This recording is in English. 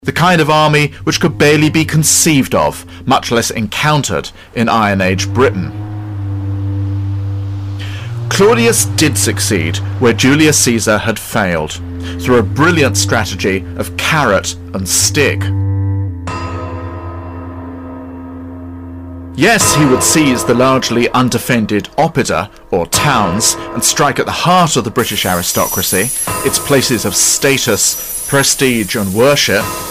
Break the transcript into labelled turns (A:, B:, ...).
A: the kind of army which could barely be conceived of, much less encountered, in Iron Age Britain. Claudius did succeed where Julius Caesar had failed, through a brilliant strategy of carrot and stick. Yes, he would seize the largely undefended oppida, or towns, and strike at the heart of the British aristocracy, its places of status, prestige and worship,